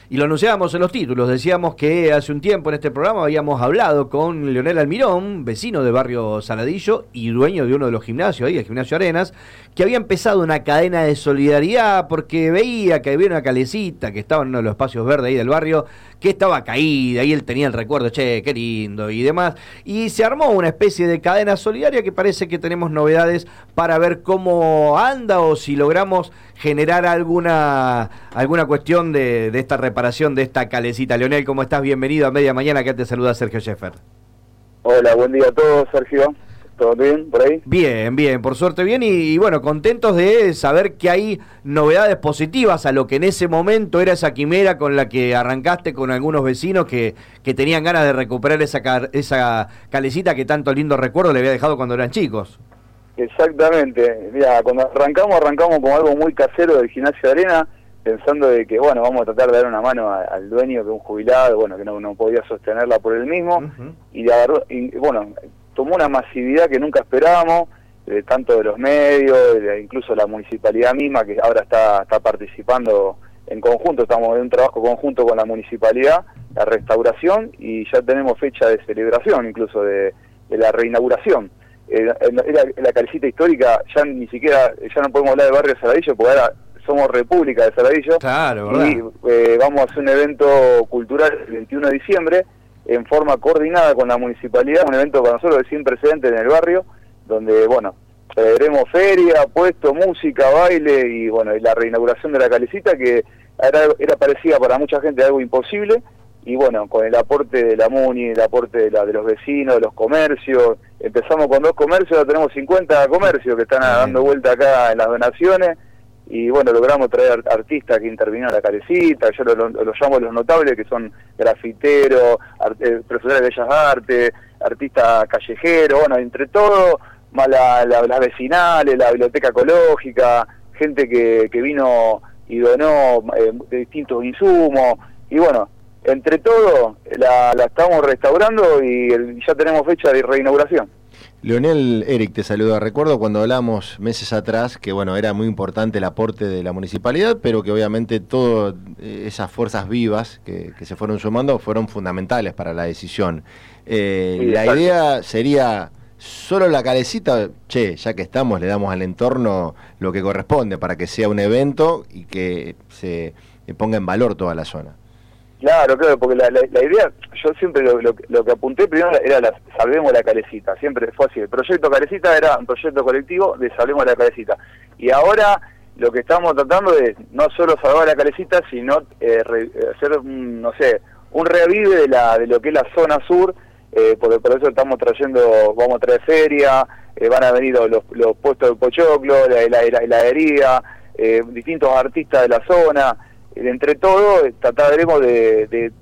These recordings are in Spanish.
Y lo anunciábamos en los títulos, decíamos que hace un tiempo en este programa habíamos hablado con Leonel Almirón, vecino del barrio Saladillo y dueño de uno de los gimnasios ahí, el Gimnasio Arenas, que había empezado una cadena de solidaridad porque veía que había una calecita que estaba en uno de los espacios verdes ahí del barrio, que estaba caída, y él tenía el recuerdo, che, qué lindo y demás, y se armó una especie de cadena solidaria que parece que tenemos novedades para ver cómo anda o si logramos generar alguna cuestión de esta reparación de esta calecita. Leonel, ¿cómo estás? Bienvenido a Media Mañana, que te saluda Sergio Scheffer. Hola, buen día a todos, Sergio. ¿Todo bien por ahí? Bien, bien, por suerte bien y bueno, contentos de saber que hay novedades positivas a lo que en ese momento era esa quimera con la que arrancaste con algunos vecinos que tenían ganas de recuperar esa calecita que tanto lindo recuerdo le había dejado cuando eran chicos. Exactamente. Mira, cuando arrancamos como algo muy casero del Gimnasio de Arena, pensando de que, bueno, vamos a tratar de dar una mano al dueño, que es un jubilado, bueno, que no podía sostenerla por él mismo, y bueno, tomó una masividad que nunca esperábamos, tanto de los medios, incluso la municipalidad misma, que ahora está participando en conjunto, estamos en un trabajo conjunto con la municipalidad, la restauración, y ya tenemos fecha de celebración, incluso de la reinauguración. La calecita histórica, ya no podemos hablar de barrio Saladillo, porque ahora somos República de Saladillo. Claro, ¿verdad? Y vamos a hacer un evento cultural el 21 de diciembre, en forma coordinada con la municipalidad, un evento para nosotros sin precedentes en el barrio, donde, bueno, veremos feria, puesto, música, baile y, bueno, y la reinauguración de la calecita, que era parecida para mucha gente algo imposible, y bueno, con el aporte de la MUNI, el aporte de los vecinos, de los comercios, empezamos con 2 comercios, ahora tenemos 50 comercios que están dando vuelta acá en las donaciones, y bueno, logramos traer artistas que intervinieron en la calecita, yo los llamo los notables, que son grafiteros, profesores de Bellas Artes, artistas callejeros, bueno, entre todo, más las vecinales, la biblioteca ecológica, gente que vino y donó de distintos insumos, y bueno, entre todo la estamos restaurando y ya tenemos fecha de reinauguración. Leonel, Eric te saluda. Recuerdo cuando hablamos meses atrás que bueno, era muy importante el aporte de la municipalidad, pero que obviamente todas esas fuerzas vivas que se fueron sumando fueron fundamentales para la decisión. Sí, la idea sería solo la calecita, ya que estamos, le damos al entorno lo que corresponde para que sea un evento y que se ponga en valor toda la zona. Claro, porque la idea, yo siempre lo que apunté primero era Salvemos la Calecita, siempre fue así. El proyecto Calecita era un proyecto colectivo de Salvemos la Calecita. Y ahora lo que estamos tratando es no solo salvar la Calecita, sino hacer, un reavive de lo que es la zona sur, por eso estamos vamos a traer feria, van a venir los puestos de pochoclo, la heladería, distintos artistas de la zona. Entre todo trataremos de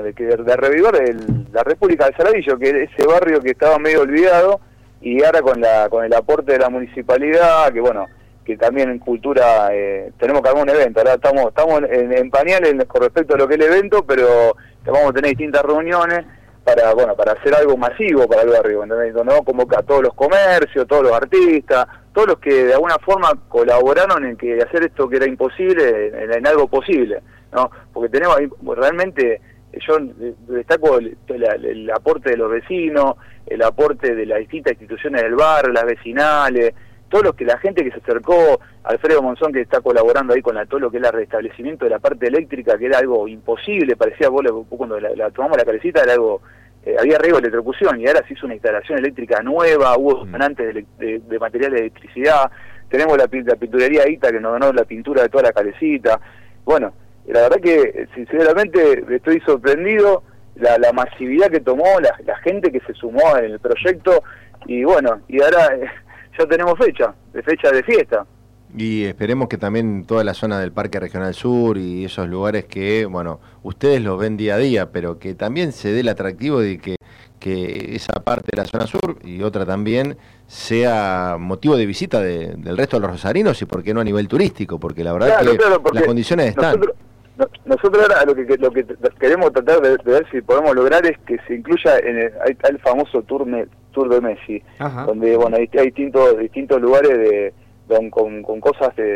revivir la República de Saladillo, que es ese barrio que estaba medio olvidado, y ahora con el aporte de la municipalidad, que bueno, que también en cultura tenemos que armar un evento. Ahora estamos en pañales con respecto a lo que es el evento, pero vamos a tener distintas reuniones para hacer algo masivo para el barrio, ¿entendés? Donde vamos a convocar a todos los comercios, todos los artistas, todos los que de alguna forma colaboraron en que hacer esto que era imposible, en algo posible, ¿no? Porque tenemos realmente, yo destaco el aporte de los vecinos, el aporte de las distintas instituciones del barrio, las vecinales, la gente que se acercó, Alfredo Monzón, que está colaborando ahí con todo lo que es el restablecimiento de la parte eléctrica, que era algo imposible, parecía vos cuando la tomamos la calecita era algo, había riesgo de electrocución, y ahora se hizo una instalación eléctrica nueva, hubo donantes de material de electricidad, tenemos la pinturería ITA que nos donó la pintura de toda la calecita. Bueno, la verdad que sinceramente estoy sorprendido la masividad que tomó, la gente que se sumó en el proyecto, y bueno, y ahora ya tenemos fecha de fiesta. Y esperemos que también toda la zona del Parque Regional Sur y esos lugares que, bueno, ustedes los ven día a día, pero que también se dé el atractivo de que esa parte de la zona sur y otra también sea motivo de visita del resto de los rosarinos y por qué no a nivel turístico, porque la verdad las condiciones están. Nosotros ahora lo que queremos tratar de ver si podemos lograr es que se incluya hay el famoso Tour de Messi, donde bueno hay distintos lugares con cosas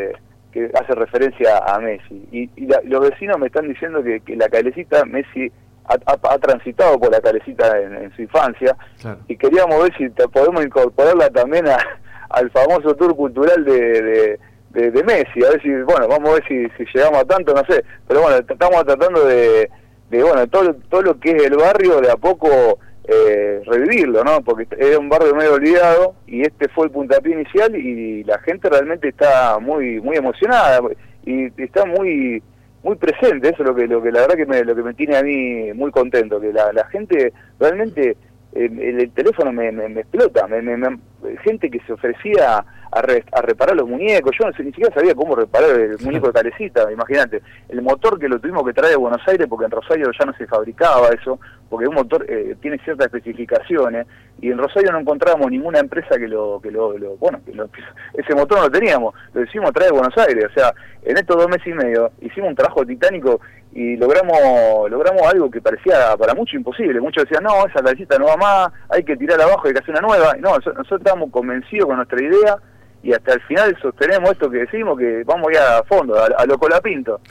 que hace referencia a Messi. Y los vecinos me están diciendo que la calecita, Messi ha transitado por la calecita en su infancia, claro. Y queríamos ver si podemos incorporarla también al famoso tour cultural de Messi, a ver si, bueno, vamos a ver si llegamos a tanto, no sé, pero bueno, estamos tratando de bueno, todo lo que es el barrio, de a poco revivirlo, ¿no? Porque era un barrio medio olvidado y este fue el puntapié inicial y la gente realmente está muy emocionada y está muy presente. Eso es lo que la verdad que me tiene a mí muy contento, que la gente realmente el teléfono me explota, gente que se ofrecía a reparar los muñecos. Yo ni siquiera sabía cómo reparar el muñeco de Calecita, imagínate, el motor que lo tuvimos que traer de Buenos Aires porque en Rosario ya no se fabricaba eso, porque un motor tiene ciertas especificaciones y en Rosario no encontrábamos ninguna empresa que ese motor no lo teníamos, lo hicimos traer de Buenos Aires. O sea, en estos 2 meses y medio hicimos un trabajo titánico y logramos algo que parecía para muchos imposible. Muchos decían, no, esa Calecita no va más, hay que tirar abajo, hay que hacer una nueva. Y no, nosotros estábamos convencidos con nuestra idea y hasta el final sostenemos esto que decimos, que vamos ya a fondo, a lo Colapinto.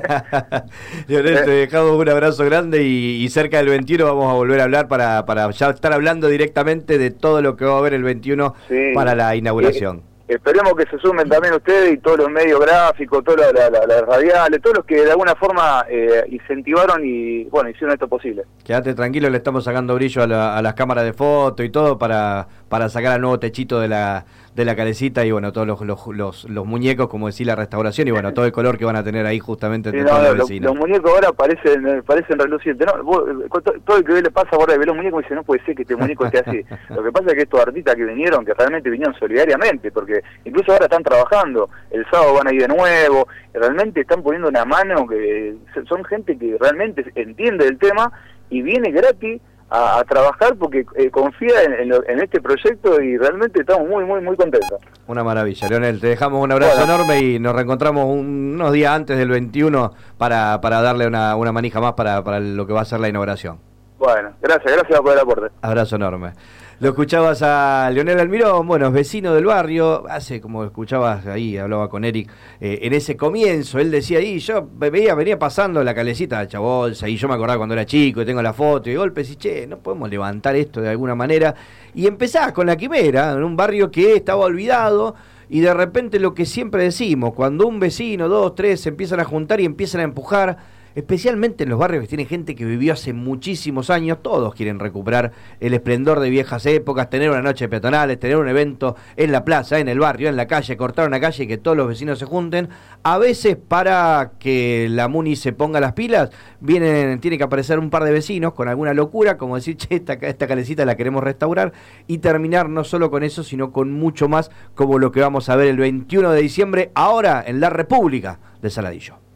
Leonel, te dejamos un abrazo grande y cerca del 21 vamos a volver a hablar para ya estar hablando directamente de todo lo que va a haber el 21 sí, para la inauguración. Esperemos que se sumen también ustedes y todos los medios gráficos, todas las radiales, todos los que de alguna forma incentivaron y bueno, hicieron esto posible. Quédate tranquilo, le estamos sacando brillo a las cámaras de foto y todo para sacar al nuevo techito de la Calecita y bueno, todos los muñecos, como decía, la restauración y bueno, todo el color que van a tener ahí justamente entre todos los vecinos. Los muñecos ahora parecen relucientes, ¿no? Todo el que le pasa ahora de ver los muñecos dice, no puede ser que este muñeco esté así. Lo que pasa es que estos artistas que vinieron, que realmente vinieron solidariamente, porque incluso ahora están trabajando, el sábado van a ir de nuevo, realmente están poniendo una mano, que son gente que realmente entiende el tema y viene gratis a trabajar porque confía en este proyecto y realmente estamos muy contentos. Una maravilla, Leonel, te dejamos un abrazo enorme y nos reencontramos unos días antes del 21 para darle una manija más para lo que va a ser la inauguración. Bueno, gracias por el aporte. Abrazo enorme. Lo escuchabas a Leonel Almirón, bueno, es vecino del barrio, hace como escuchabas ahí, hablaba con Eric, en ese comienzo, él decía ahí, yo venía pasando la Calecita de Chabolsa y yo me acordaba cuando era chico y tengo la foto y de golpe decís, che, no podemos levantar esto de alguna manera, y empezás con la quimera, en un barrio que estaba olvidado, y de repente lo que siempre decimos, cuando un vecino, 2, 3 se empiezan a juntar y empiezan a empujar, especialmente en los barrios que tienen gente que vivió hace muchísimos años, todos quieren recuperar el esplendor de viejas épocas, tener una noche peatonales, tener un evento en la plaza, en el barrio, en la calle, cortar una calle y que todos los vecinos se junten. A veces para que la Muni se ponga las pilas, tiene que aparecer un par de vecinos con alguna locura, como decir, che, esta Calecita la queremos restaurar, y terminar no solo con eso, sino con mucho más, como lo que vamos a ver el 21 de diciembre, ahora en la República de Saladillo.